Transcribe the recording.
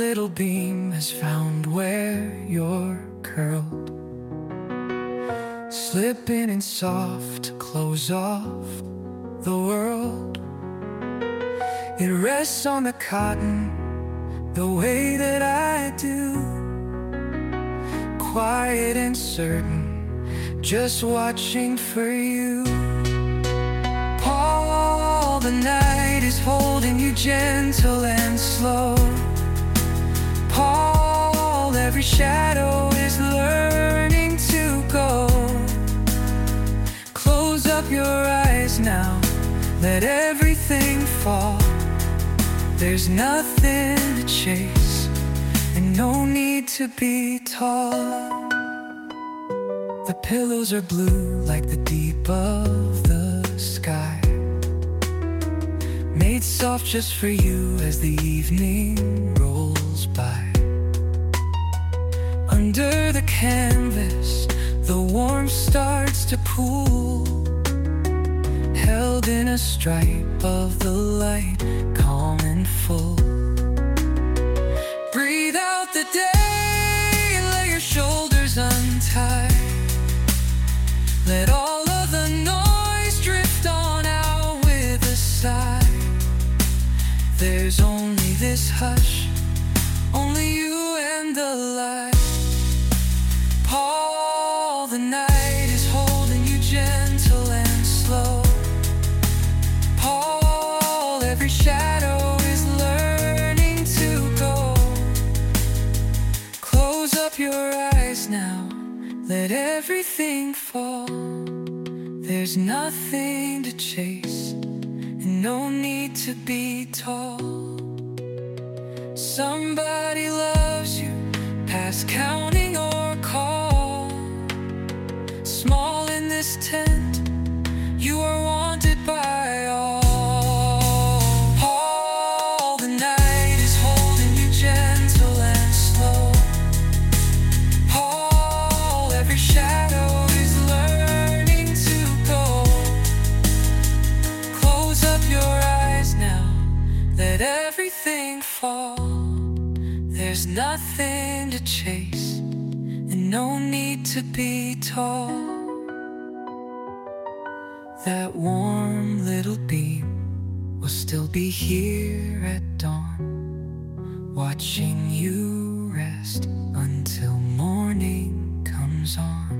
little beam has found where you're curled, slipping in soft to close off the world. It rests on the cotton the way that I do, quiet and certain, just watching for you. Paul, the night is holding you gentle and slow. Paul, every shadow is learning to go. Close up your eyes now, let everything fall. There's nothing to chase and no need to be tall. The pillows are blue like the deep of the sky, made soft just for you as the evening rolls by. Under the canvas, the warmth starts to pool, held in a stripe of the light, calm and full. Breathe out the day, let your shoulders untie. Let all of the noise drift on out with a sigh. There's only this hush, only you and the light. Paul, the night is holding you gentle and slow. Paul, every shadow is learning to go. Close up your eyes now, let everything fall. There's nothing to chase and no need to be tall. Somebody loves you past counting or call. Small in this tent, you are wanted by all. Paul, the night is holding you gentle and slow. Paul, every shadow is learning to go. Close up your eyes now, let everything fall. There's nothing to chase and no need to be tall. That warm little beam will still be here at dawn, watching you rest until morning comes on.